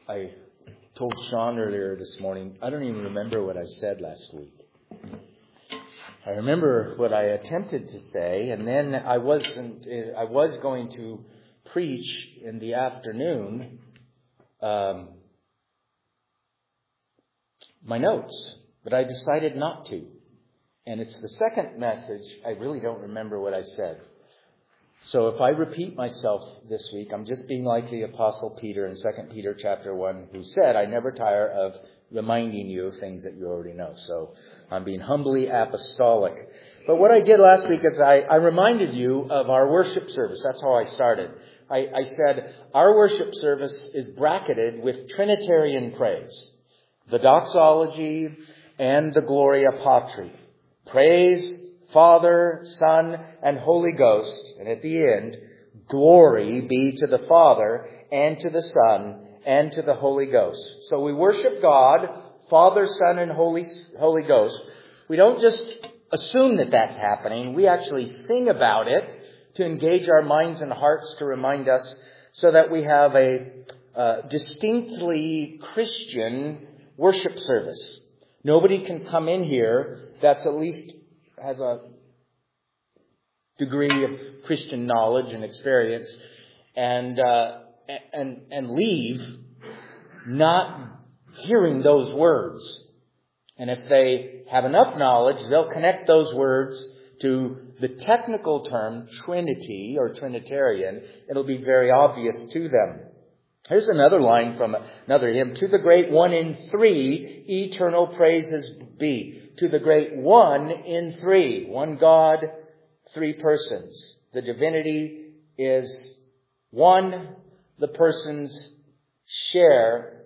I told Sean earlier this morning, I don't even remember what I said last week. I remember what I attempted to say, and then I was going to preach in the afternoon my notes, but I decided not to. And it's the second message. I really don't remember what I said. So if I repeat myself this week, I'm just being like the Apostle Peter in 2 Peter chapter 1, who said, I never tire of reminding you of things that you already know. So I'm being humbly apostolic. But what I did last week is I reminded you of our worship service. That's how I started. I said our worship service is bracketed with Trinitarian praise. The doxology and the Gloria Patri. Praise Father, Son, and Holy Ghost. And at the end, glory be to the Father, and to the Son, and to the Holy Ghost. So we worship God, Father, Son, and Holy Ghost. We don't just assume that that's happening. We actually sing about it to engage our minds and hearts, to remind us, so that we have a distinctly Christian worship service. Nobody can come in here that's at least has a degree of Christian knowledge and experience and leave not hearing those words. And if they have enough knowledge, they'll connect those words to the technical term Trinity or Trinitarian. It'll be very obvious to them. Here's another line from another hymn. To the great one in three, eternal praises be. To the great one in three. One God, three persons. The divinity is one. The persons share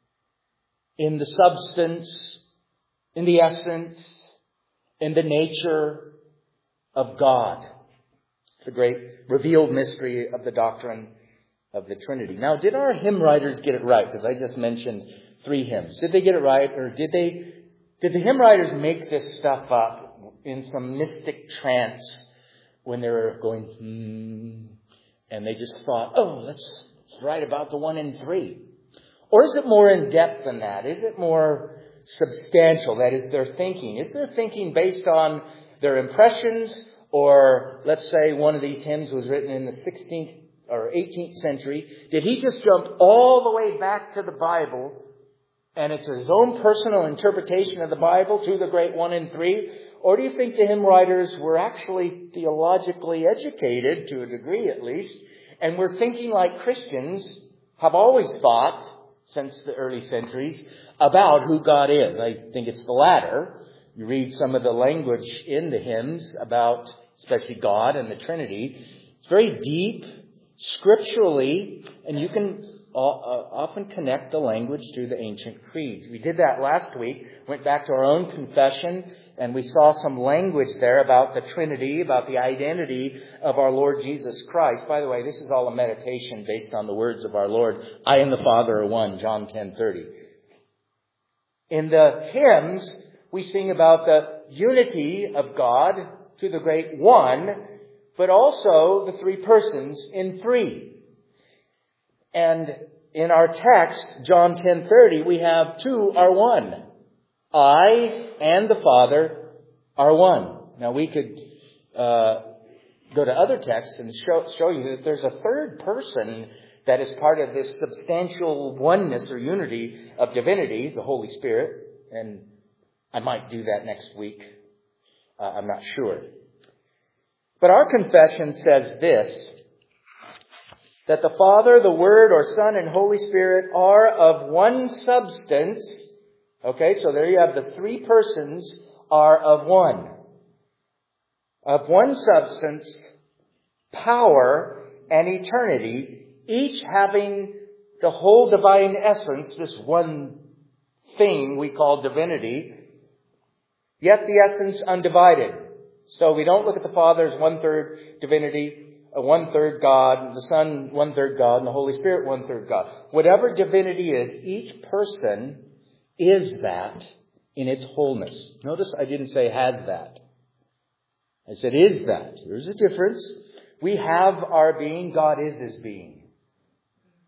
in the substance, in the essence, in the nature of God. It's the great revealed mystery of the doctrine of the Trinity. Now, did our hymn writers get it right? Because I just mentioned 3 hymns. Did they get it right? Or did the hymn writers make this stuff up in some mystic trance when they were going, and they just thought, oh, let's write about the 1 in 3? Or is it more in depth than that? Is it more substantial? That is their thinking. Is their thinking based on their impressions? Or let's say one of these hymns was written in the 16th or 18th century. Did he just jump all the way back to the Bible, and it's his own personal interpretation of the Bible, to the great 1 in 3? Or do you think the hymn writers were actually theologically educated, to a degree at least, and were thinking like Christians have always thought since the early centuries about who God is? I think it's the latter. You read some of the language in the hymns about especially God and the Trinity. It's very deep, scripturally, and you can often connect the language to the ancient creeds. We did that last week, went back to our own confession, and we saw some language there about the Trinity, about the identity of our Lord Jesus Christ. By the way, this is all a meditation based on the words of our Lord. I and the Father are one, John 10:30. In the hymns, we sing about the unity of God to the great one, but also the 3 persons in 3. And in our text, John 10:30, we have 2 are one. I and the Father are one. Now we could go to other texts and show you that there's a 3rd person that is part of this substantial oneness or unity of divinity, the Holy Spirit. And I might do that next week. I'm not sure. But our confession says this, that the Father, the Word, or Son, and Holy Spirit are of one substance. Okay, so there you have the 3 persons are of one. Of one substance, power, and eternity, each having the whole divine essence, this one thing we call divinity, yet the essence undivided. So we don't look at the Father as 1/3 divinity, 1/3 God, the Son 1/3 God, and the Holy Spirit 1/3 God. Whatever divinity is, each person is that in its wholeness. Notice I didn't say has that. I said is that. There's a difference. We have our being. God is his being.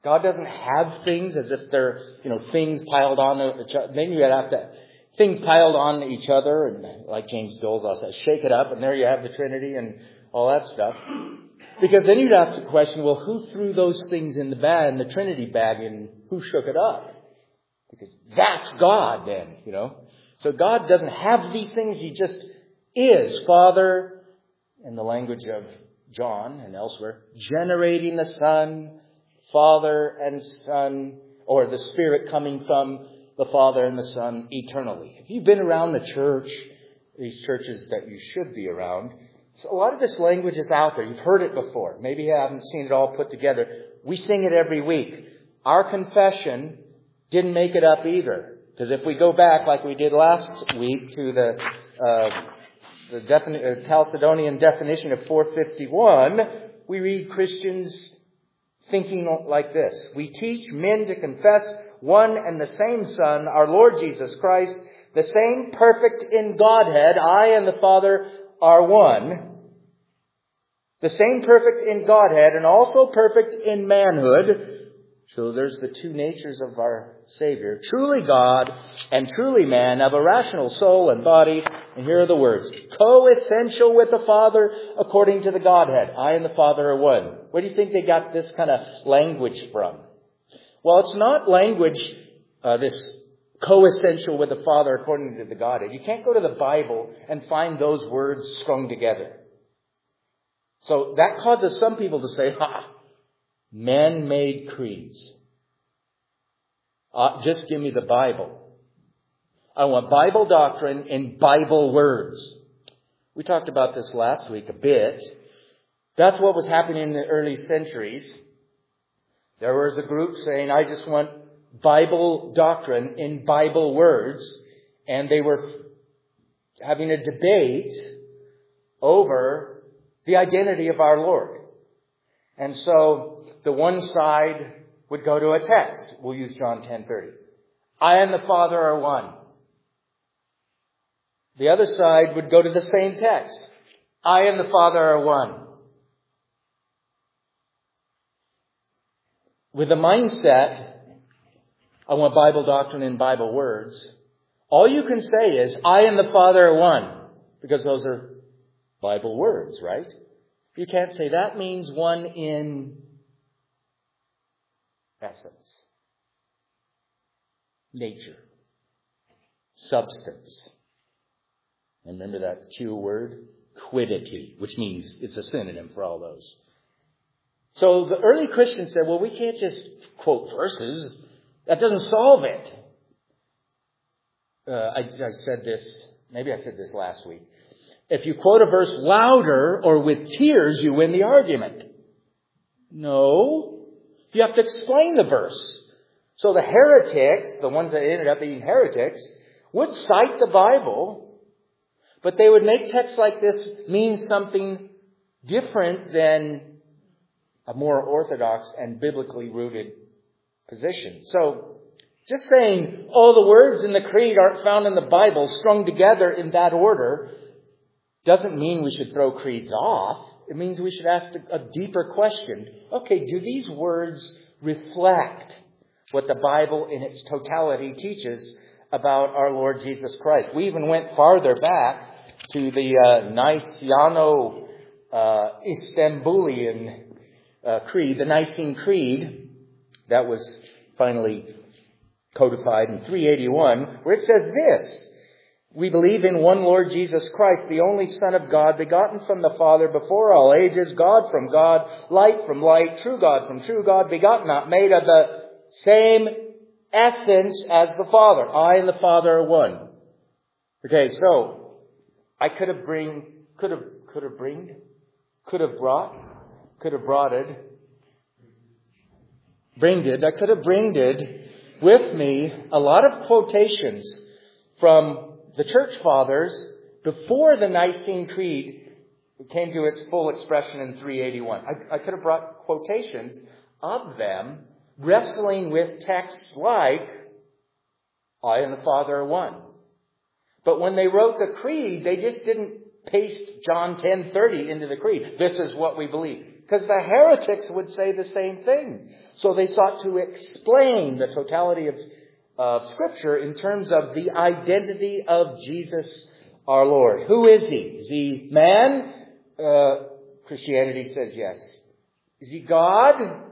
God doesn't have things as if they're, things piled on each other. Then you have to, things piled on each other, and like James Dolezal says, shake it up, and there you have the Trinity and all that stuff. Because then you'd ask the question, well, who threw those things in the Trinity bag, and who shook it up? Because that's God then, So God doesn't have these things. He just is Father, in the language of John and elsewhere, generating the Son, Father and Son, or the Spirit coming from the Father and the Son eternally. If you've been around the church, these churches that you should be around, so a lot of this language is out there. You've heard it before. Maybe you haven't seen it all put together. We sing it every week. Our confession didn't make it up either. Because if we go back, like we did last week, to the Chalcedonian definition of 451, we read Christians thinking like this. We teach men to confess one and the same Son, our Lord Jesus Christ, the same perfect in Godhead. I and the Father are one. The same perfect in Godhead and also perfect in manhood. So there's the two natures of our Savior. Truly God and truly man, of a rational soul and body. And here are the words. Co-essential with the Father according to the Godhead. I and the Father are one. Where do you think they got this kind of language from? Well, it's not language, this co-essential with the Father according to the Godhead. You can't go to the Bible and find those words strung together. So that causes some people to say, man-made creeds. Just give me the Bible. I want Bible doctrine in Bible words. We talked about this last week a bit. That's what was happening in the early centuries. There was a group saying, I just want Bible doctrine in Bible words. And they were having a debate over the identity of our Lord. And so the one side would go to a text. We'll use John 10:30. I and the Father are one. The other side would go to the same text. I and the Father are one. With the mindset, I want Bible doctrine in Bible words, all you can say is, I and the Father are one. Because those are Bible words, right? You can't say that means one in essence, nature, substance. And remember that Q word? Quiddity, which means it's a synonym for all those. So the early Christians said, well, we can't just quote verses. That doesn't solve it. I said this, maybe I said this last week. If you quote a verse louder or with tears, you win the argument. No. You have to explain the verse. So the heretics, the ones that ended up being heretics, would cite the Bible, but they would make texts like this mean something different than a more orthodox and biblically rooted position. So just saying, the words in the creed aren't found in the Bible strung together in that order doesn't mean we should throw creeds off. It means we should ask a deeper question. Okay, do these words reflect what the Bible in its totality teaches about our Lord Jesus Christ? We even went farther back to the Nicaeano-Istanbulian creed, the Nicene Creed, that was finally codified in 381, where it says this: we believe in one Lord Jesus Christ, the only Son of God, begotten from the Father before all ages, God from God, light from light, true God from true God, begotten, not made, of the same essence as the Father. I and the Father are one. Okay, so I could have bringed with me a lot of quotations from the church fathers before the Nicene Creed came to its full expression in 381. I could have brought quotations of them wrestling with texts like, I and the Father are one. But when they wrote the creed, they just didn't paste John 10:30 into the creed. This is what we believe. Because the heretics would say the same thing. So they sought to explain the totality of Scripture in terms of the identity of Jesus our Lord. Who is He? Is He man? Christianity says yes. Is He God?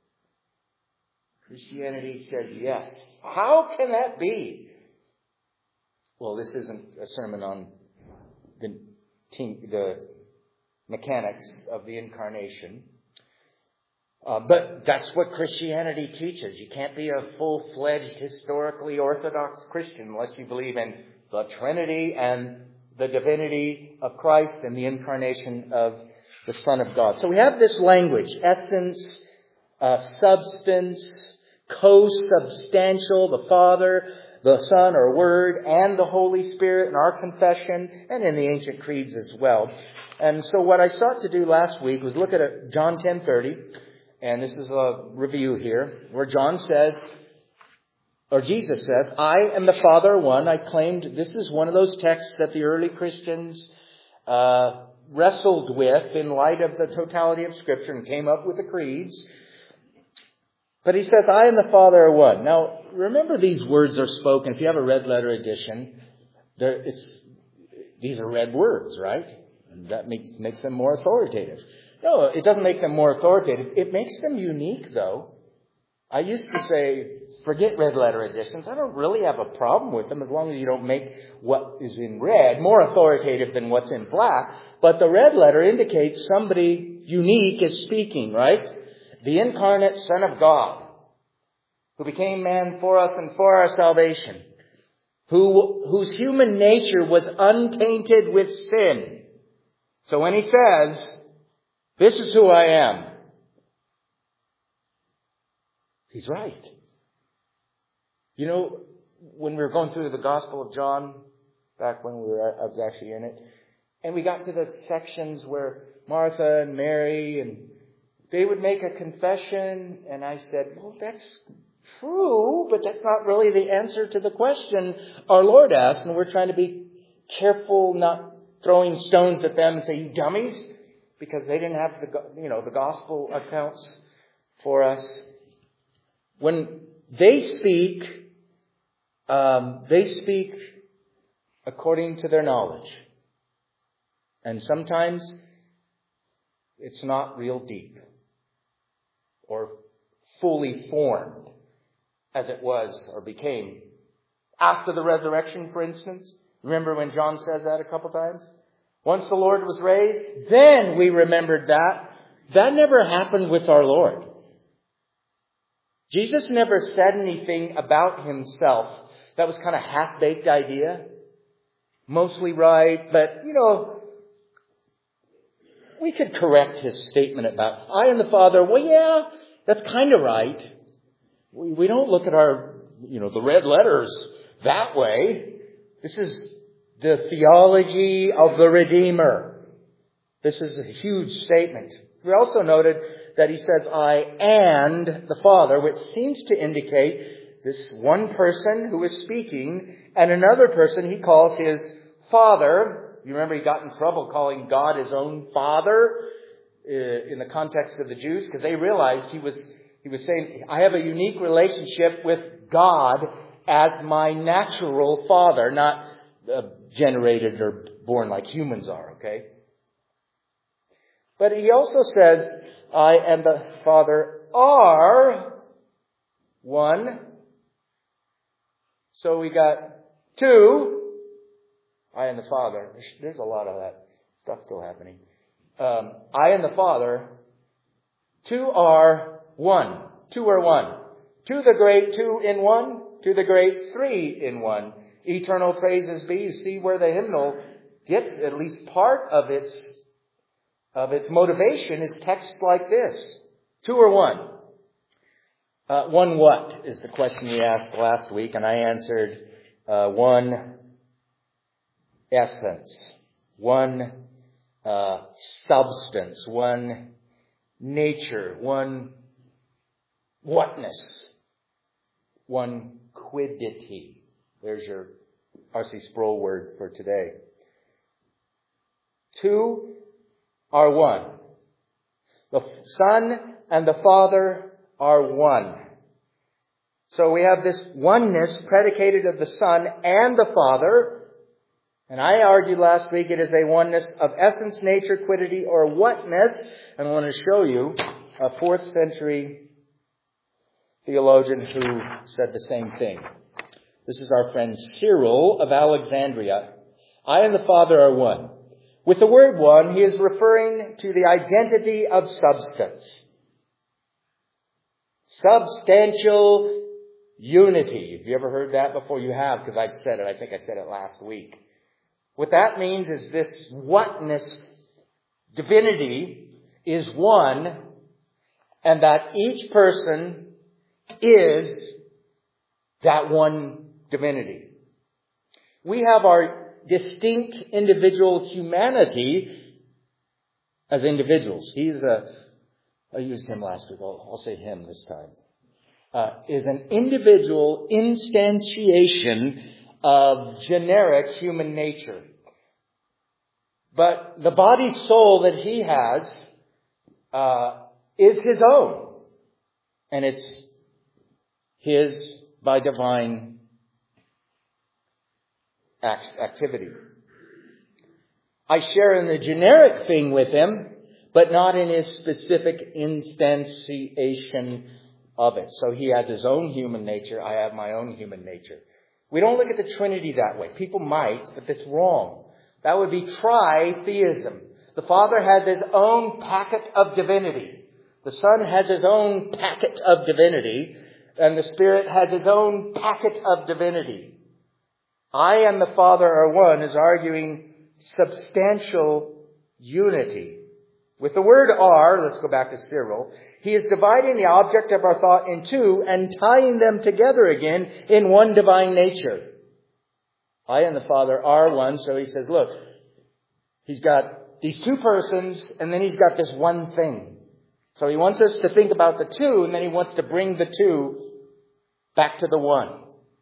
Christianity says yes. How can that be? Well, this isn't a sermon on the mechanics of the incarnation. But that's what Christianity teaches. You can't be a full-fledged, historically orthodox Christian unless you believe in the Trinity and the divinity of Christ and the incarnation of the Son of God. So we have this language, essence, substance, co-substantial, the Father, the Son or Word, and the Holy Spirit in our confession and in the ancient creeds as well. And so what I sought to do last week was look at John 10:30, and this is a review here, where John says, or Jesus says, I and the Father are one. I claimed this is one of those texts that the early Christians wrestled with in light of the totality of Scripture and came up with the creeds. But he says, I and the Father are one. Now, remember these words are spoken. If you have a red letter edition, these are red words, right? And that makes them more authoritative. No, it doesn't make them more authoritative. It makes them unique, though. I used to say, forget red letter editions. I don't really have a problem with them as long as you don't make what is in red more authoritative than what's in black. But the red letter indicates somebody unique is speaking, right? The incarnate Son of God, who became man for us and for our salvation, whose human nature was untainted with sin. So when he says, this is who I am, he's right. You know, when we were going through the Gospel of John, back when I was actually in it, and we got to the sections where Martha and Mary and they would make a confession, and I said, well, that's true, but that's not really the answer to the question our Lord asked, and we're trying to be careful not throwing stones at them and say, you dummies, because they didn't have the gospel accounts for us. When they speak according to their knowledge. And sometimes it's not real deep or fully formed as it was or became after the resurrection, for instance. Remember when John says that a couple times? Once the Lord was raised, then we remembered that. That never happened with our Lord. Jesus never said anything about himself that was kind of half-baked idea. Mostly right, but, we could correct his statement about I and the Father. Well, yeah, that's kind of right. We don't look at our, the red letters that way. This is the theology of the Redeemer. This is a huge statement. We also noted that he says, I and the Father, which seems to indicate this one person who is speaking and another person he calls his Father. You remember he got in trouble calling God his own Father in the context of the Jews because they realized he was saying, I have a unique relationship with God as my natural Father, not generated or born like humans are, okay? But he also says, I and the Father are one. So we got two. I and the Father. There's a lot of that stuff still happening. I and the Father. Two are one. Two are one. To the great two in one. To the great three in one. Eternal praises be. You see where the hymnal gets at least part of its motivation is text like this. Two or one? One what is the question we asked last week, and I answered one essence, one substance, one nature, one whatness, one quiddity. There's your R.C. Sproul word for today. Two are one. The Son and the Father are one. So we have this oneness predicated of the Son and the Father. And I argued last week it is a oneness of essence, nature, quiddity, or whatness. And I want to show you a 4th century theologian who said the same thing. This is our friend Cyril of Alexandria. I and the Father are one. With the word one, he is referring to the identity of substance. Substantial unity. Have you ever heard that before? You have, because I've said it. I think I said it last week. What that means is this oneness, divinity, is one, and that each person is that one divinity. We have our distinct individual humanity as individuals. I used him last week. I'll say him this time. Is an individual instantiation of generic human nature. But the body soul that he has is his own. And it's his by divine activity. I share in the generic thing with him, but not in his specific instantiation of it. So he has his own human nature. I have my own human nature. We don't look at the Trinity that way. People might, but that's wrong. That would be tritheism. The Father has his own packet of divinity. The Son has his own packet of divinity. And the Spirit has his own packet of divinity. I and the Father are one is arguing substantial unity. With the word are, let's go back to Cyril, he is dividing the object of our thought in two and tying them together again in one divine nature. I and the Father are one, so he says, look, he's got these two persons and then he's got this one thing. So he wants us to think about the two and then he wants to bring the two back to the one.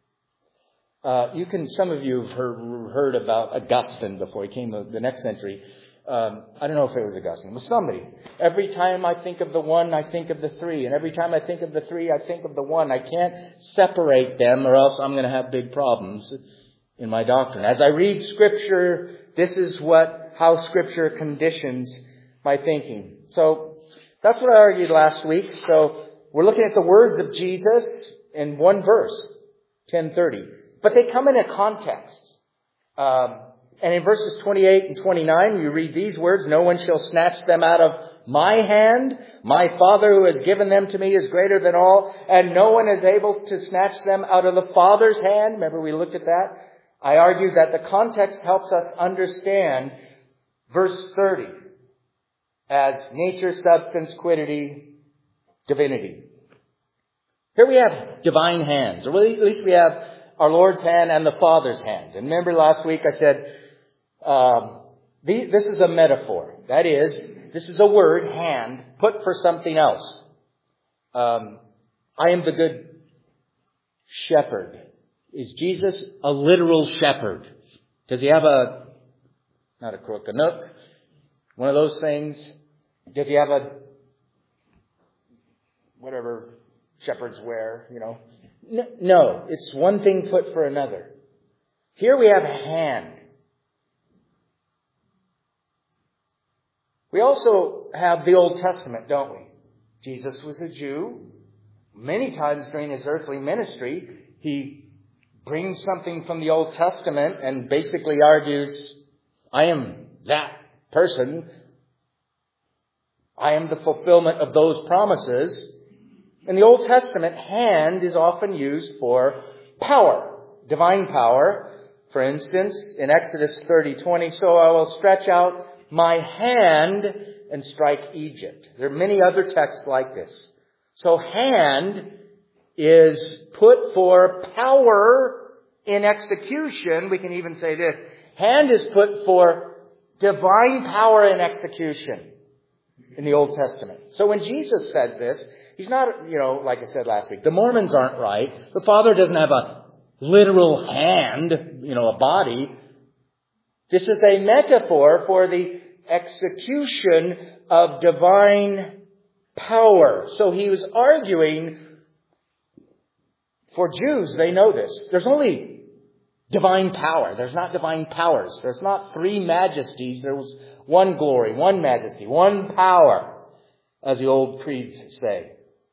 Some of you have heard about Augustine before he came the next century. I don't know if it was Augustine. It was somebody. Every time I think of the one, I think of the three. And every time I think of the three, I think of the one. I can't separate them or else I'm going to have big problems in my doctrine. As I read Scripture, this is how Scripture conditions my thinking. So that's what I argued last week. So we're looking at the words of Jesus in one verse, 10:30. But they come in a context. And in verses 28 and 29, you read these words, no one shall snatch them out of my hand. My Father who has given them to me is greater than all, and no one is able to snatch them out of the Father's hand. Remember we looked at that? I argued that the context helps us understand verse 30 as nature, substance, quiddity, divinity. Here we have divine hands, or at least we have our Lord's hand and the Father's hand. And remember last week I said, this is a metaphor. That is, this is a word, hand, put for something else. I am the good shepherd. Is Jesus a literal shepherd? Does he have not a crook, a nook? One of those things? Does he have whatever shepherds wear, No, it's one thing put for another. Here we have a hand. We also have the Old Testament, don't we? Jesus was a Jew. Many times during his earthly ministry, he brings something from the Old Testament and basically argues, I am that person. I am the fulfillment of those promises. In the Old Testament, hand is often used for power, divine power. For instance, in Exodus 30:20, so I will stretch out my hand and strike Egypt. There are many other texts like this. So hand is put for power in execution. We can even say this. Hand is put for divine power in execution in the Old Testament. So when Jesus says this, he's not, like I said last week, the Mormons aren't right. The Father doesn't have a literal hand, a body. This is a metaphor for the execution of divine power. So he was arguing for Jews. They know this. There's only divine power. There's not divine powers. There's not three majesties. There was one glory, one majesty, one power, as the old creeds say.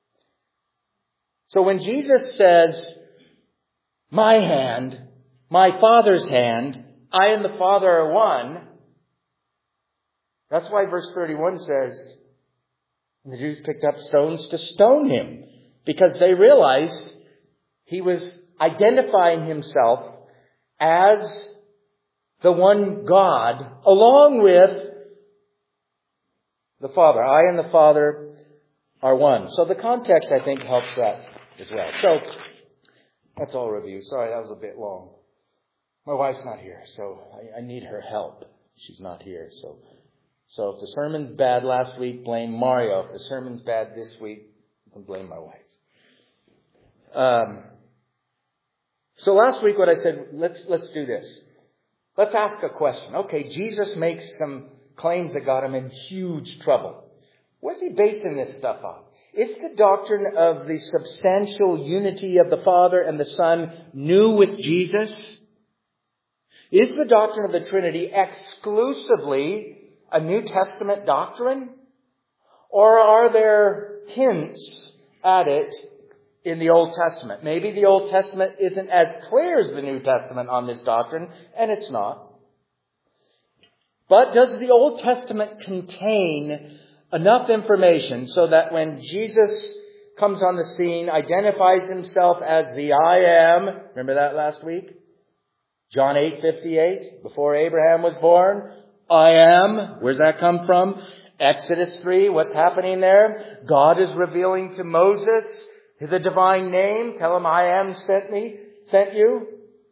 So when Jesus says, my hand, my Father's hand, I and the Father are one, that's why verse 31 says, the Jews picked up stones to stone him, because they realized he was identifying himself as the one God, along with the Father. I and the Father are one. So the context, I think, helps that as well. So that's all review. Sorry, that was a bit long. My wife's not here, so I need her help. She's not here. So if the sermon's bad last week, blame Mario. If the sermon's bad this week, you can blame my wife. So last week what I said, let's do this. Let's ask a question. Okay, Jesus makes some claims that got him in huge trouble. What's he basing this stuff on? Is the doctrine of the substantial unity of the Father and the Son new with Jesus? Is the doctrine of the Trinity exclusively a New Testament doctrine? Or are there hints at it in the Old Testament? Maybe the Old Testament isn't as clear as the New Testament on this doctrine, and it's not. But does the Old Testament contain enough information so that when Jesus comes on the scene, identifies himself as the I am, remember that last week? John 8:58, before Abraham was born, I am. Where's that come from? Exodus 3, what's happening there? God is revealing to Moses the divine name. Tell him I am sent you.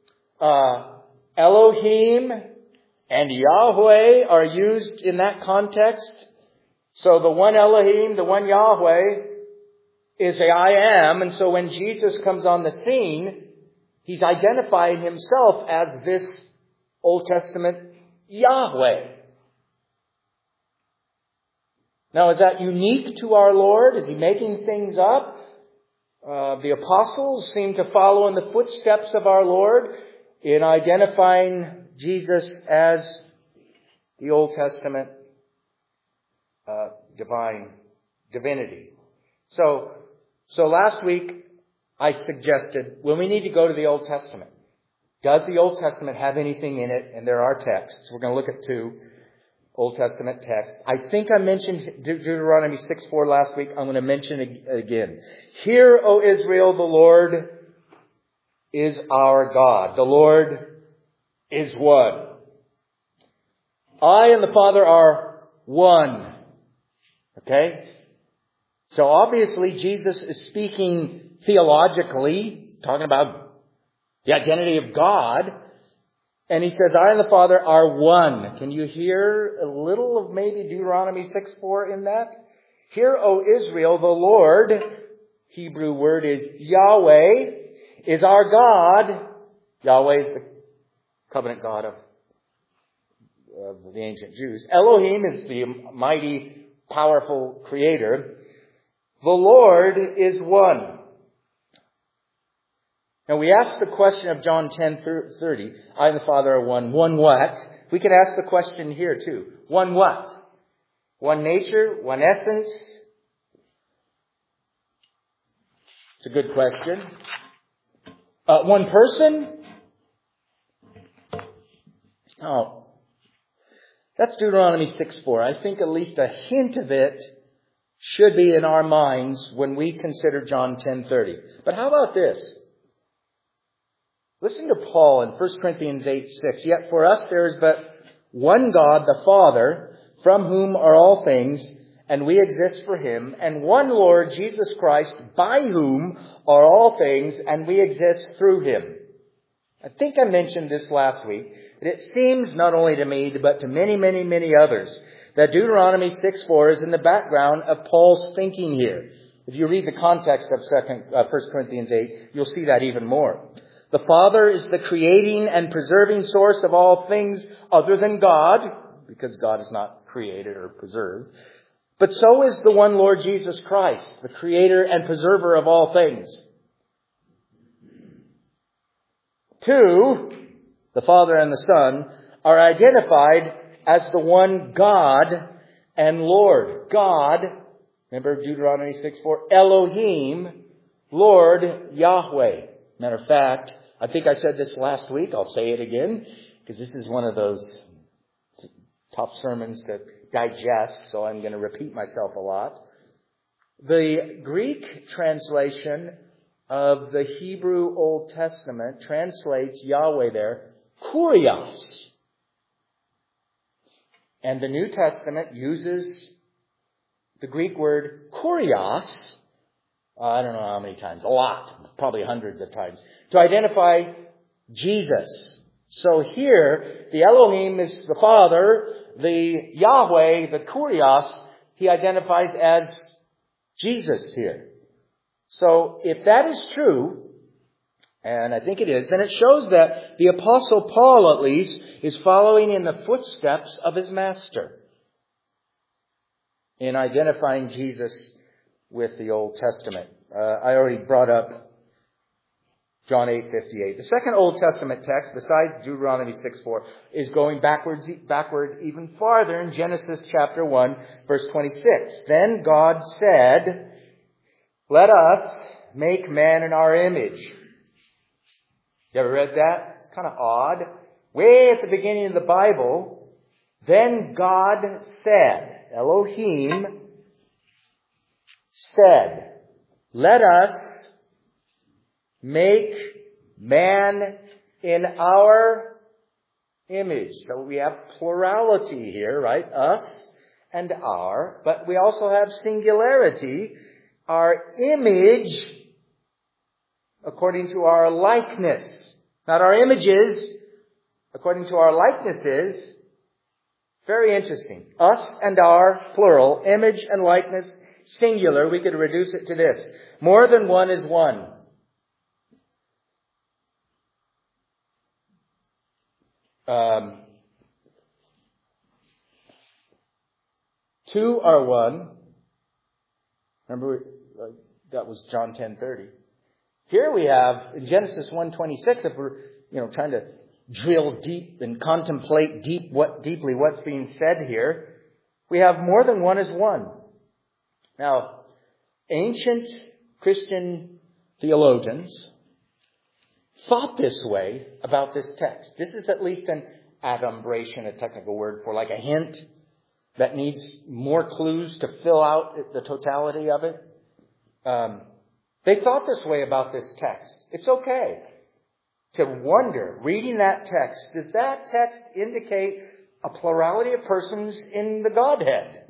Elohim and Yahweh are used in that context. So the one Elohim, the one Yahweh is a I am. And so when Jesus comes on the scene, he's identifying himself as this Old Testament Yahweh. Now, is that unique to our Lord? Is he making things up? The apostles seem to follow in the footsteps of our Lord in identifying Jesus as the Old Testament divinity. So last week I suggested, well, we need to go to the Old Testament. Does the Old Testament have anything in it? And there are texts. We're going to look at 2 Old Testament texts. I think I mentioned Deuteronomy 6:4 last week. I'm going to mention it again. Hear, O Israel, the Lord is our God. The Lord is one. I and the Father are one. Okay? So obviously Jesus is speaking theologically, talking about the identity of God. And he says, I and the Father are one. Can you hear a little of maybe Deuteronomy 6:4 in that? Hear, O Israel, the Lord, Hebrew word is Yahweh, is our God. Yahweh is the covenant God of the ancient Jews. Elohim is the mighty, powerful creator. The Lord is one. Now we ask the question of John 10:30, I and the Father are one. One what? We can ask the question here too. One what? One nature? One essence? It's a good question. One person? Oh, that's Deuteronomy 6:4. I think at least a hint of it should be in our minds when we consider John 10:30. But how about this? Listen to Paul in 1 Corinthians 8:6. Yet for us there is but one God, the Father, from whom are all things, and we exist for him, and one Lord, Jesus Christ, by whom are all things, and we exist through him. I think I mentioned this last week, that it seems not only to me, but to many, many, many others, that Deuteronomy 6:4 is in the background of Paul's thinking here. If you read the context of 1 Corinthians 8, you'll see that even more. The Father is the creating and preserving source of all things other than God, because God is not created or preserved. But so is the one Lord Jesus Christ, the creator and preserver of all things. 2, the Father and the Son, are identified as the one God and Lord. God, remember Deuteronomy 6:4, Elohim, Lord Yahweh. Matter of fact, I think I said this last week. I'll say it again, because this is one of those tough sermons to digest, so I'm going to repeat myself a lot. The Greek translation of the Hebrew Old Testament translates Yahweh there, Kurios. And the New Testament uses the Greek word Kurios, I don't know how many times, a lot, probably hundreds of times, to identify Jesus. So here, the Elohim is the Father, the Yahweh, the Kurios, he identifies as Jesus here. So if that is true, and I think it is, then it shows that the Apostle Paul, at least, is following in the footsteps of his master in identifying Jesus with the Old Testament. I already brought up John 8:58. The second Old Testament text, besides Deuteronomy 6:4, is going backward even farther in Genesis chapter 1, verse 26. Then God said, "Let us make man in our image." You ever read that? It's kind of odd. Way at the beginning of the Bible, then God said, Elohim said, "Let us make man in our image." So we have plurality here, right? Us and our. But we also have singularity. Our image according to our likeness. Not our images according to our likenesses. Very interesting. Us and our, plural. Image and likeness, singular. We could reduce it to this. More than one is one. Two are one. Remember, that was John 10:30. Here we have in Genesis 1:26, if we're trying to drill deep and contemplate deeply what's being said here, we have more than one is one. Now, ancient Christian theologians thought this way about this text. This is at least an adumbration, a technical word for like a hint that needs more clues to fill out the totality of it. They thought this way about this text. It's okay to wonder, reading that text, does that text indicate a plurality of persons in the Godhead?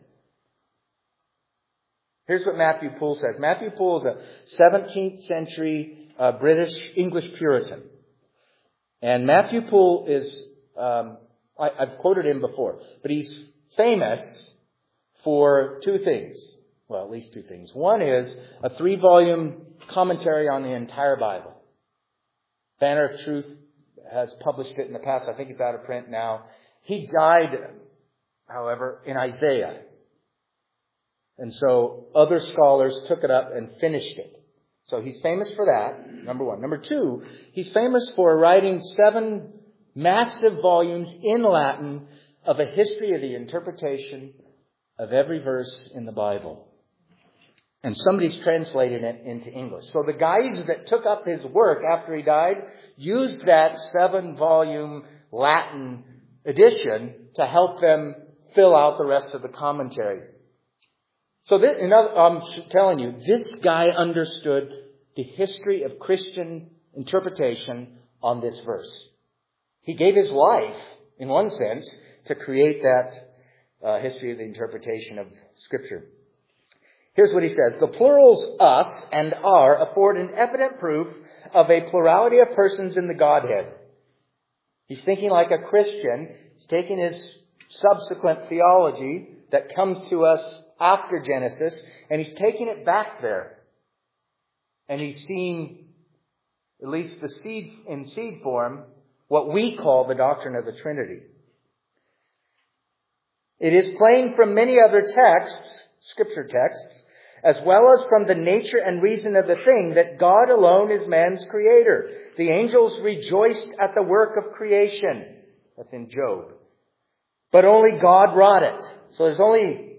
Here's what Matthew Poole says. Matthew Poole is a 17th century English Puritan. And Matthew Poole is, I've quoted him before, but he's famous for two things. Well, at least two things. One is a 3-volume commentary on the entire Bible. Banner of Truth has published it in the past. I think it's out of print now. He died, however, in Isaiah. And so other scholars took it up and finished it. So he's famous for that, number one. Number two, he's famous for writing 7 massive volumes in Latin of a history of the interpretation of every verse in the Bible. And somebody's translated it into English. So the guys that took up his work after he died used that 7-volume Latin edition to help them fill out the rest of the commentary. So I'm telling you, this guy understood the history of Christian interpretation on this verse. He gave his life, in one sense, to create that history of the interpretation of Scripture. Here's what he says. The plurals us and our afford an evident proof of a plurality of persons in the Godhead. He's thinking like a Christian. He's taking his subsequent theology that comes to us after Genesis, and he's taking it back there. And he's seeing, at least in seed form, what we call the doctrine of the Trinity. It is plain from many other texts, Scripture texts, as well as from the nature and reason of the thing, that God alone is man's creator. The angels rejoiced at the work of creation. That's in Job. But only God wrought it. So there's only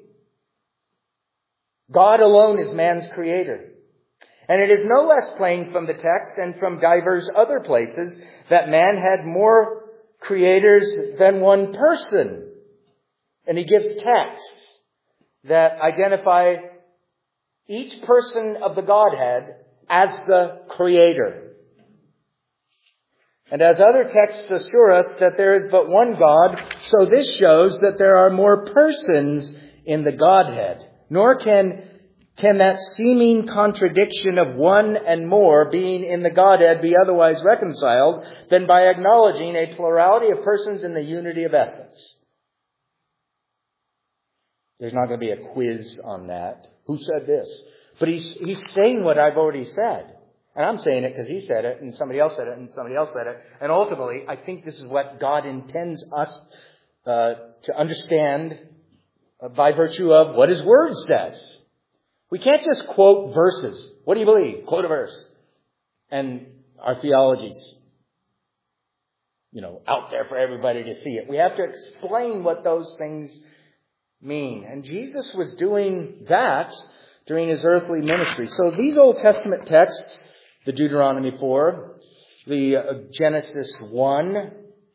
God alone is man's creator. And it is no less plain from the text and from divers other places that man had more creators than one person. And he gives texts that identify each person of the Godhead as the creator. And as other texts assure us that there is but one God, so this shows that there are more persons in the Godhead. Nor can that seeming contradiction of one and more being in the Godhead be otherwise reconciled than by acknowledging a plurality of persons in the unity of essence. There's not going to be a quiz on that. Who said this? But he's saying what I've already said. And I'm saying it because he said it, and somebody else said it, and somebody else said it. And ultimately, I think this is what God intends us to understand by virtue of what His Word says. We can't just quote verses. What do you believe? Quote a verse. And our theology's, out there for everybody to see it. We have to explain what those things mean. And Jesus was doing that during His earthly ministry. So these Old Testament texts, the Deuteronomy 4, the Genesis 1.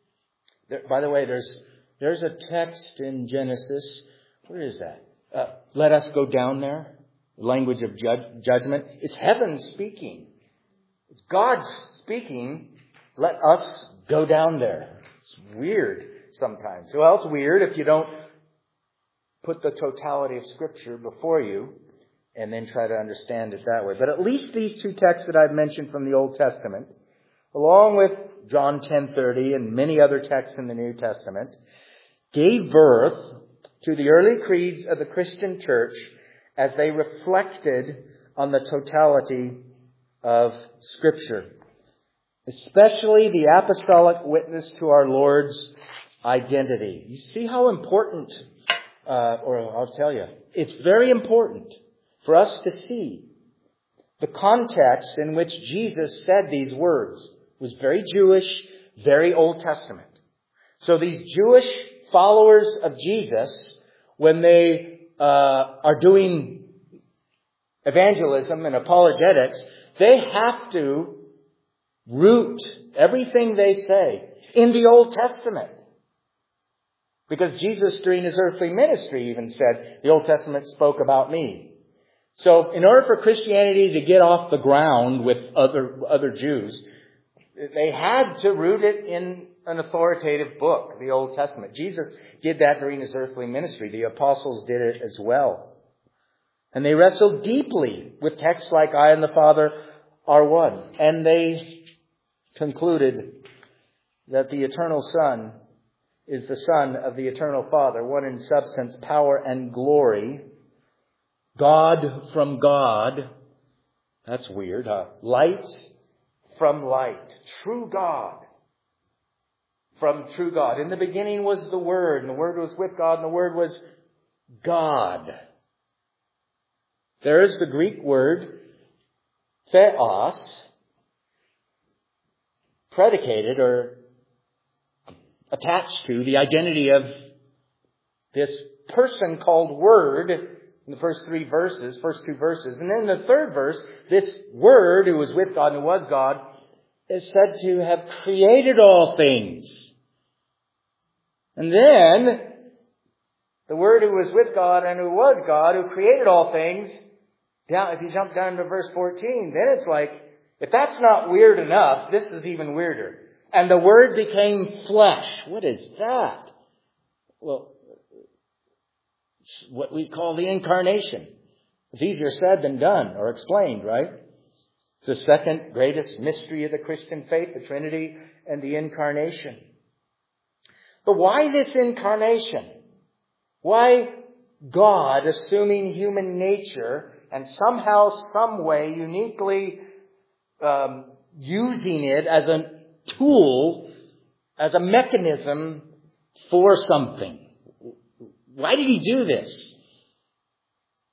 By the way, there's a text in Genesis. Where is that? Let us go down there. Language of judgment. It's heaven speaking. It's God speaking. Let us go down there. It's weird sometimes. Well, it's weird if you don't put the totality of Scripture before you and then try to understand it that way. But at least these two texts that I've mentioned from the Old Testament, along with John 10:30 and many other texts in the New Testament, gave birth to the early creeds of the Christian church as they reflected on the totality of Scripture, especially the apostolic witness to our Lord's identity. You see how important, or I'll tell you, it's very important for us to see the context in which Jesus said these words. It was very Jewish, very Old Testament. So these Jewish followers of Jesus, when they are doing evangelism and apologetics, they have to root everything they say in the Old Testament. Because Jesus, during His earthly ministry, even said, the Old Testament spoke about me. So in order for Christianity to get off the ground with other Jews, they had to root it in an authoritative book, the Old Testament. Jesus did that during His earthly ministry. The apostles did it as well. And they wrestled deeply with texts like I and the Father are one. And they concluded that the eternal Son is the Son of the eternal Father, one in substance, power, and glory. God from God. That's weird, huh? Light from light. True God from true God. In the beginning was the Word, and the Word was with God, and the Word was God. There is the Greek word theos, predicated or attached to the identity of this person called Word in the first two verses. And then in the third verse, this Word who was with God and who was God is said to have created all things. And then the Word who was with God and who was God, who created all things, if you jump down to verse 14, then it's like, if that's not weird enough, this is even weirder. And the Word became flesh. What is that? Well, it's what we call the incarnation. It's easier said than done or explained, right? It's the second greatest mystery of the Christian faith, the Trinity and the incarnation. But why this incarnation? Why God assuming human nature and somehow, some way, uniquely using it as a tool, as a mechanism for something? Why did He do this?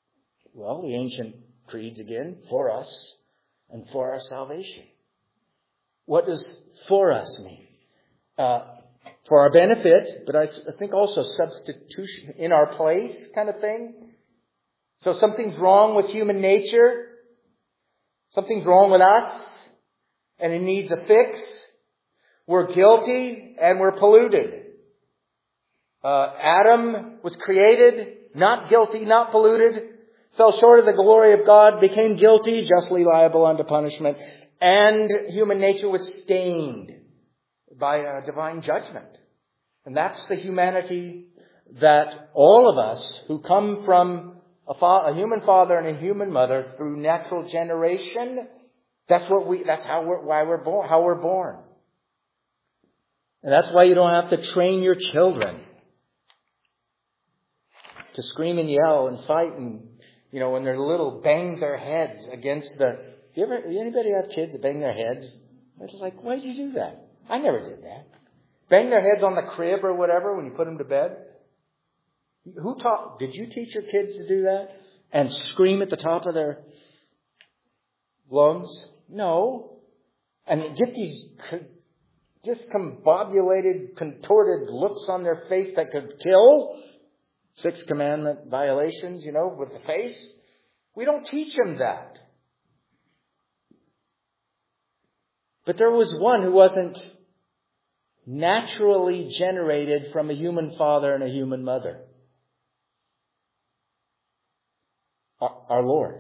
Well, the ancient creeds again, for us and for our salvation. What does for us mean? For our benefit, but I think also substitution, in our place kind of thing. So something's wrong with human nature. Something's wrong with us. And it needs a fix. We're guilty and we're polluted. Adam was created, not guilty, not polluted. Fell short of the glory of God, became guilty, justly liable unto punishment. And human nature was stained by a divine judgment. And that's the humanity that all of us who come from a human father and a human mother through natural generation, that's why we're born. And that's why you don't have to train your children to scream and yell and fight and, when they're little, bang their heads against anybody have kids that bang their heads? It's like, why'd you do that? I never did that. Bang their heads on the crib or whatever when you put them to bed. Did you teach your kids to do that? And scream at the top of their lungs? No. And get these discombobulated, contorted looks on their face that could kill. 6 commandment violations, with the face. We don't teach them that. But there was one who wasn't naturally generated from a human father and a human mother. Our Lord.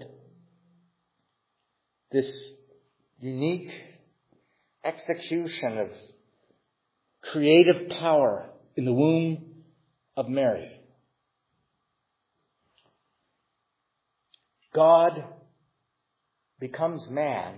This unique execution of creative power in the womb of Mary. God becomes man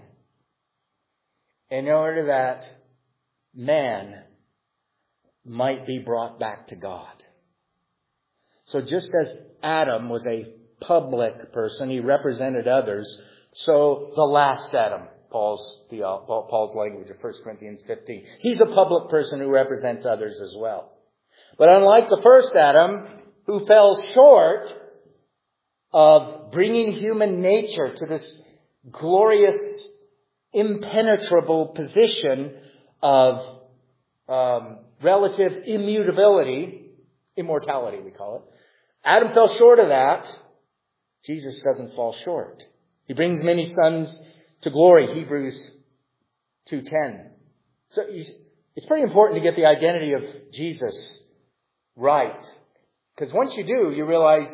in order that man might be brought back to God. So just as Adam was a public person, he represented others, so the last Adam, Paul's language of 1 Corinthians 15, he's a public person who represents others as well. But unlike the first Adam, who fell short of bringing human nature to this glorious, impenetrable position of relative immutability, immortality we call it. Adam fell short of that. Jesus doesn't fall short. He brings many sons to glory, Hebrews 2:10. So it's pretty important to get the identity of Jesus right. Because once you do, you realize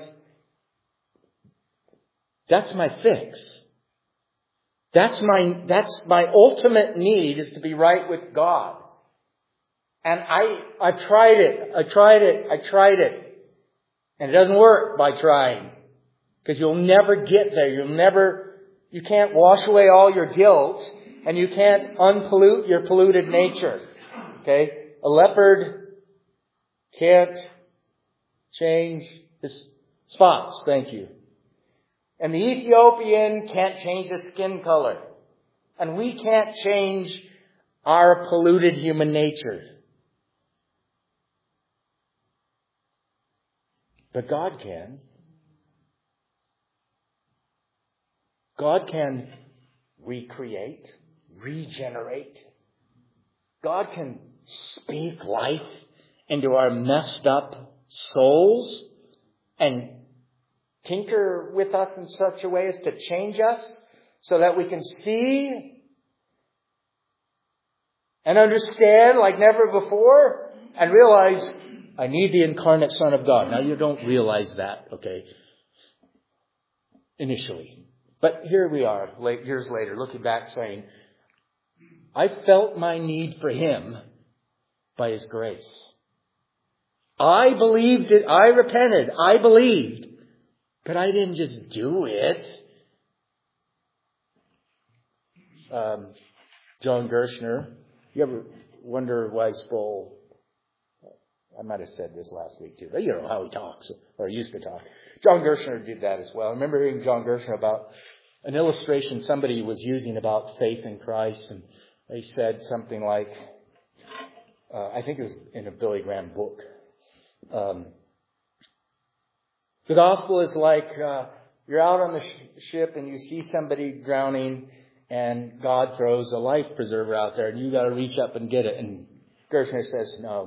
that's my fix. That's my ultimate need, is to be right with God. And I've tried it. And it doesn't work by trying. Because you'll never get there. You can't wash away all your guilt, and you can't unpollute your polluted nature. Okay? A leopard can't change his spots. Thank you. And the Ethiopian can't change his skin color. And we can't change our polluted human nature. But God can. God can recreate, regenerate. God can speak life into our messed up souls and tinker with us in such a way as to change us so that we can see and understand like never before and realize I need the incarnate Son of God. Now you don't realize that, okay, initially. But here we are, years later, looking back saying, I felt my need for Him by His grace. I believed it. I repented. I believed. But I didn't just do it. John Gershner, you ever wonder why Sproul, I might have said this last week too, but you know how he talks, or used to talk. John Gershner did that as well. I remember hearing John Gershner about an illustration somebody was using about faith in Christ, and they said something like, I think it was in a Billy Graham book, the gospel is like You're out on the ship and you see somebody drowning and God throws a life preserver out there and you got to reach up and get it. And Gershner says, no.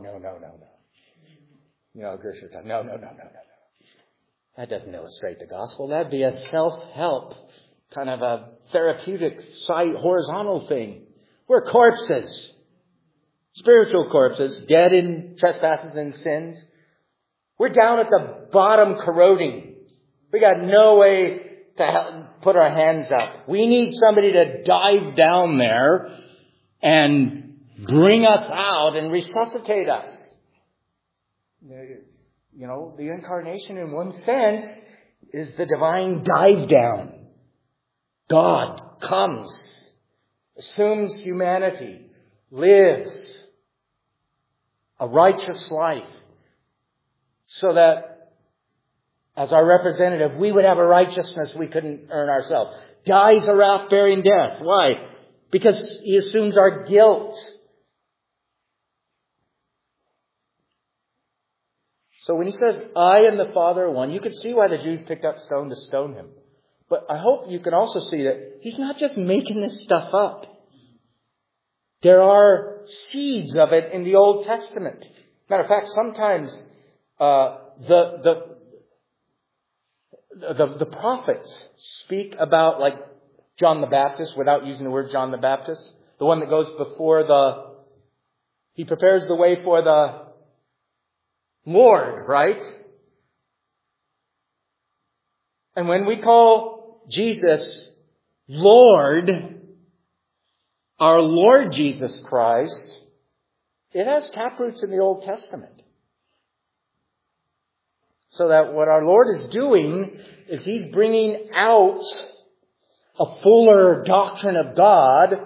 Gershner, no. That doesn't illustrate the gospel. That'd be a self-help, kind of a therapeutic, horizontal thing. We're corpses. Spiritual corpses, dead in trespasses and sins. We're down at the bottom corroding. We got no way to put our hands up. We need somebody to dive down there and bring us out and resuscitate us. The incarnation in one sense is the divine dive down. God comes, assumes humanity, lives a righteous life so that as our representative, we would have a righteousness we couldn't earn ourselves. Dies a wrath-bearing death. Why? Because he assumes our guilt. So when he says, I and the Father are one, you can see why the Jews picked up stone to stone him. But I hope you can also see that he's not just making this stuff up. There are seeds of it in the Old Testament. Matter of fact, sometimes the prophets speak about, like John the Baptist, without using the word John the Baptist, the one that goes before he prepares the way for the Lord, right? And when we call Jesus Lord, our Lord Jesus Christ, it has taproots in the Old Testament. So that what our Lord is doing is He's bringing out a fuller doctrine of God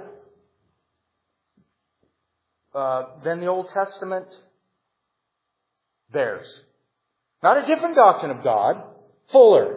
than the Old Testament bears. Not a different doctrine of God, fuller.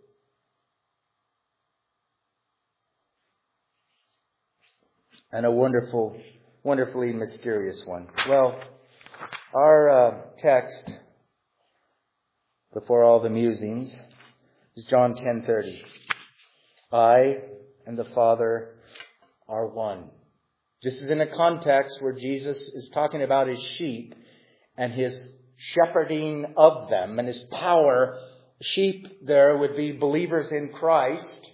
And a wonderfully mysterious one. Well, our text before all the musings is John 10:30. I and the Father are one. This is in a context where Jesus is talking about His sheep and His shepherding of them and His power. Sheep there would be believers in Christ.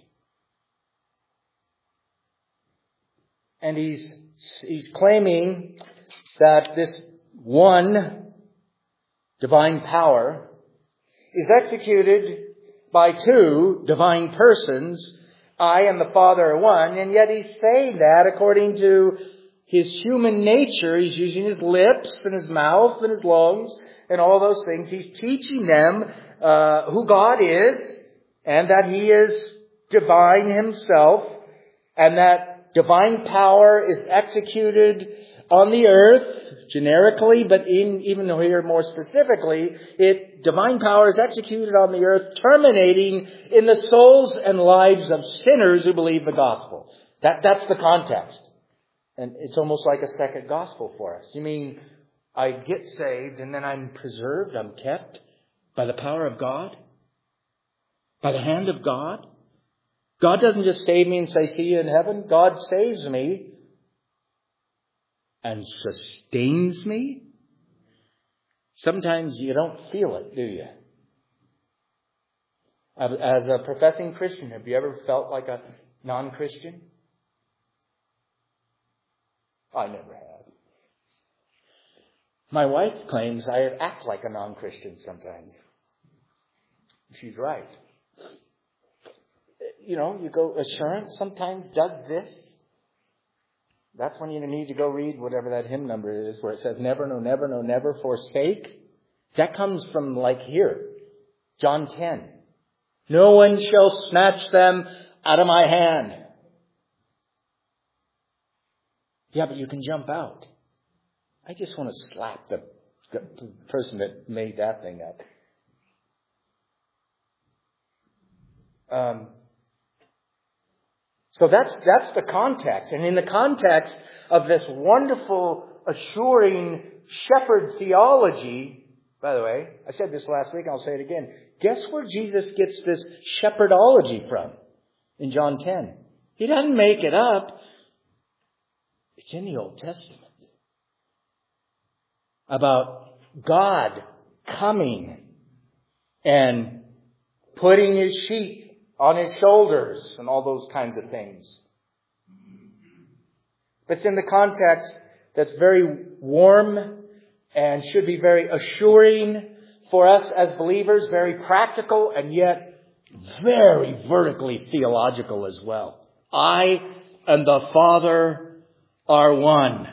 And he's claiming that this one divine power is executed by two divine persons. I and the Father are one. And yet he's saying that according to his human nature. He's using his lips and his mouth and his lungs and all those things. He's teaching them who God is and that He is divine Himself and that divine power is executed on the earth, generically, but even here more specifically, divine power is executed on the earth, terminating in the souls and lives of sinners who believe the gospel. That's the context. And it's almost like a second gospel for us. You mean, I get saved and then I'm preserved, I'm kept by the power of God? By the hand of God? God doesn't just save me and say, see you in heaven. God saves me and sustains me. Sometimes you don't feel it, do you? As a professing Christian, have you ever felt like a non-Christian? I never have. My wife claims I act like a non-Christian sometimes. She's right. You go, assurance sometimes does this. That's when you need to go read whatever that hymn number is where it says, never, no, never, no, never forsake. That comes from like here, John 10. No one shall snatch them out of my hand. Yeah, but you can jump out. I just want to slap the person that made that thing up. So that's the context. And in the context of this wonderful, assuring shepherd theology, By the way, I said this last week, and I'll say it again. Guess where Jesus gets this shepherdology from in John 10? He doesn't make it up. It's in the Old Testament. About God coming and putting his sheep on his shoulders and all those kinds of things. But it's in the context that's very warm and should be very assuring for us as believers, very practical and yet very vertically theological as well. I and the Father are one.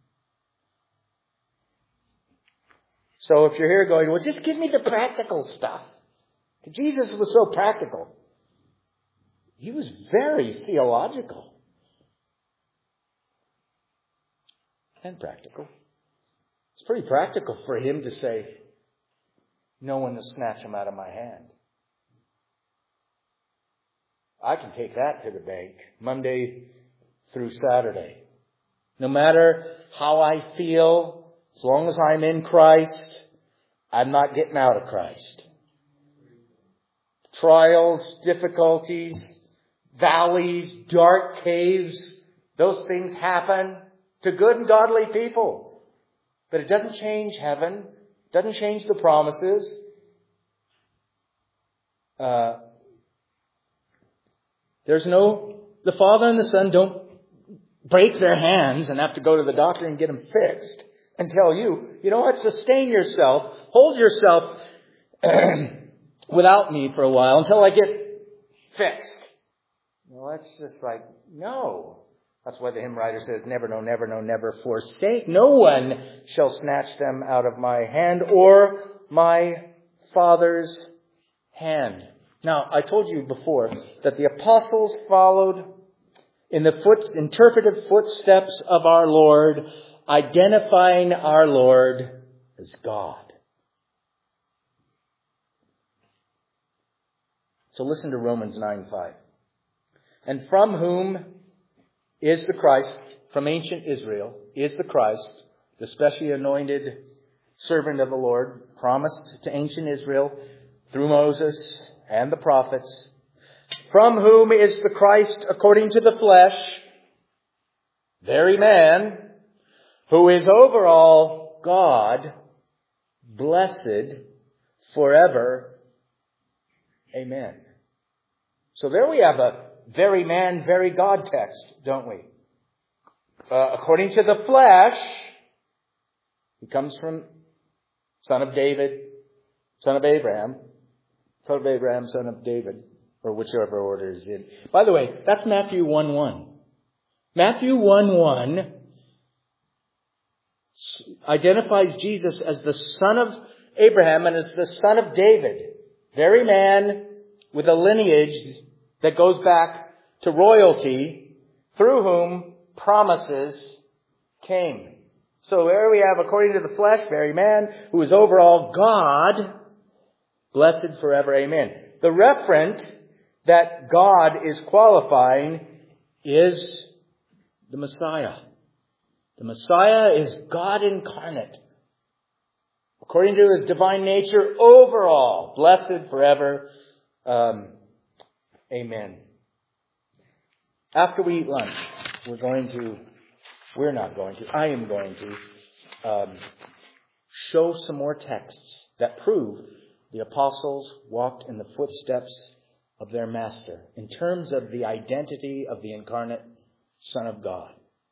So if you're here going, well, just give me the practical stuff. Jesus was so practical. He was very theological. And practical. It's pretty practical for him to say, no one will snatch him out of my hand. I can take that to the bank Monday through Saturday. No matter how I feel, as long as I'm in Christ, I'm not getting out of Christ. Trials, difficulties, valleys, dark caves, those things happen to good and godly people. But it doesn't change heaven. It doesn't change the promises. The Father and the Son don't break their hands and have to go to the doctor and get them fixed and tell you, you know what, sustain yourself, hold yourself without me for a while until I get fixed. Well, that's just like, no. That's why the hymn writer says, never, no, never, no, never forsake. No one shall snatch them out of my hand or my Father's hand. Now, I told you before that the apostles followed in the interpretive footsteps of our Lord, identifying our Lord as God. So listen to Romans 9:5. And from whom is the Christ, from ancient Israel, is the Christ, the specially anointed servant of the Lord, promised to ancient Israel through Moses and the prophets, from whom is the Christ according to the flesh, very man, who is over all God, blessed forever. Amen. So there we have a very man, very God text, don't we? According to the flesh, he comes from son of David, son of Abraham, son of David, or whichever order is in. By the way, that's Matthew 1:1. Matthew 1:1 identifies Jesus as the son of Abraham and as the son of David. Very man with a lineage that goes back to royalty, through whom promises came. So there we have, according to the flesh, very man, who is over all God, blessed forever. Amen. The referent that God is qualifying is the Messiah. The Messiah is God incarnate. According to his divine nature, overall, blessed forever. Amen. After we eat lunch, I am going to show some more texts that prove the apostles walked in the footsteps of their master in terms of the identity of the incarnate Son of God.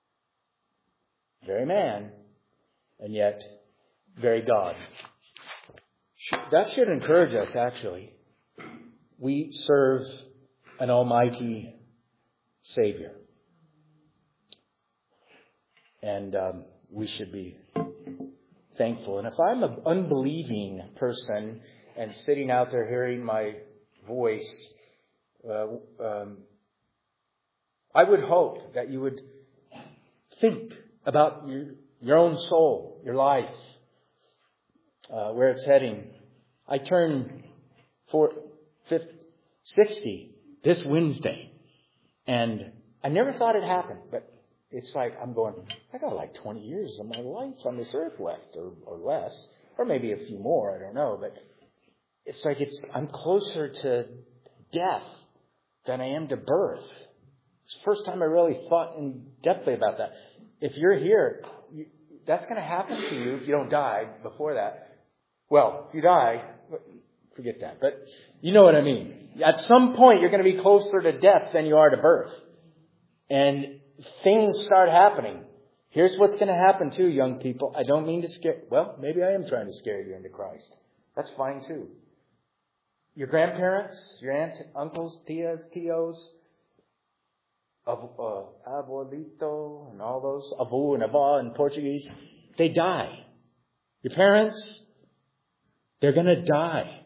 Very man, and yet very God. That should encourage us, actually. We serve an almighty Savior. And we should be thankful. And if I'm an unbelieving person and sitting out there hearing my voice, I would hope that you would think about your own soul, your life, where it's heading. I turn 60 this Wednesday, and I never thought it'd happen, but it's like I'm going, I got like 20 years of my life on this earth left, or less, or maybe a few more, I don't know. But it's like I'm closer to death than I am to birth. It's the first time I really thought in depthly about that. If you're here, that's going to happen to you if you don't die before that. Well, if you die, forget that. But you know what I mean. At some point, you're going to be closer to death than you are to birth. And things start happening. Here's what's going to happen too, young people. I don't mean to scare... Well, maybe I am trying to scare you into Christ. That's fine too. Your grandparents, your aunts, uncles, tias, tios, abuelito, and all those, avu and ava in Portuguese, they die. Your parents, they're going to die.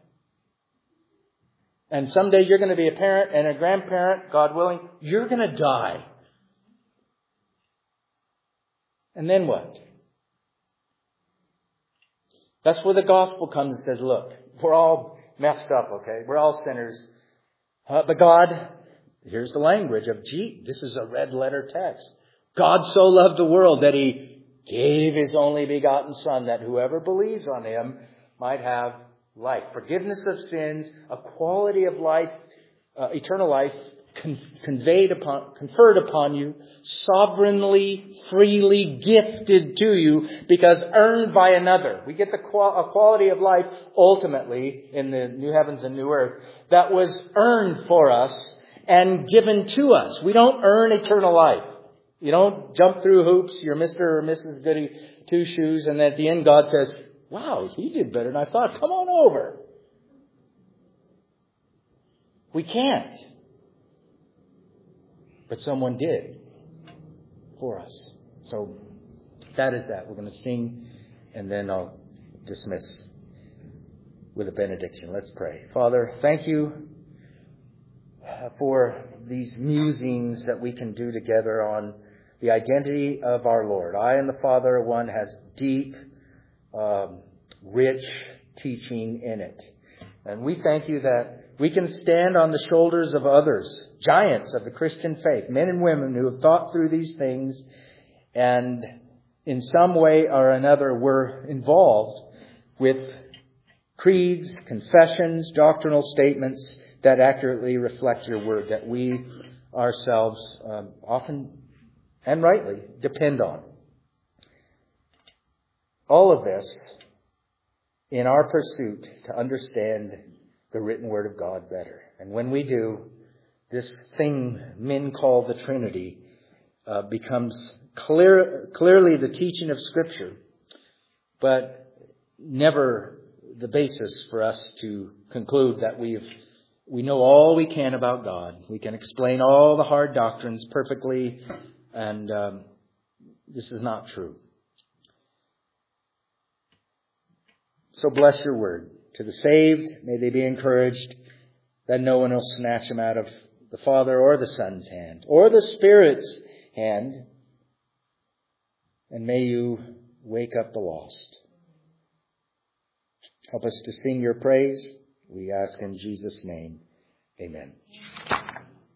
And someday you're going to be a parent and a grandparent, God willing, you're going to die. And then what? That's where the gospel comes and says, look, we're all messed up, okay? We're all sinners. But God, here's the language of this is a red letter text. God so loved the world that He gave His only begotten Son, that whoever believes on Him might have life. Forgiveness of sins, a quality of life, eternal life, conferred upon you, sovereignly, freely gifted to you, because earned by another. We get a quality of life ultimately in the new heavens and new earth that was earned for us and given to us. We don't earn eternal life. You don't jump through hoops. You're Mr. or Mrs. Goody Two Shoes, and at the end God says, wow, he did better than I thought. Come on over. We can't. But someone did for us. So that is that. We're going to sing and then I'll dismiss with a benediction. Let's pray. Father, thank you for these musings that we can do together on the identity of our Lord. I and the Father are one has deep, rich teaching in it. And we thank you that we can stand on the shoulders of others, giants of the Christian faith, men and women who have thought through these things and in some way or another were involved with creeds, confessions, doctrinal statements that accurately reflect your word, that we ourselves often and rightly depend on. All of this in our pursuit to understand the written word of God better. And when we do, this thing men call the Trinity becomes clearly the teaching of Scripture, but never the basis for us to conclude that we know all we can about God. We can explain all the hard doctrines perfectly, and this is not true. So bless your word. To the saved, may they be encouraged that no one will snatch them out of the Father or the Son's hand or the Spirit's hand. And may you wake up the lost. Help us to sing your praise. We ask in Jesus' name. Amen.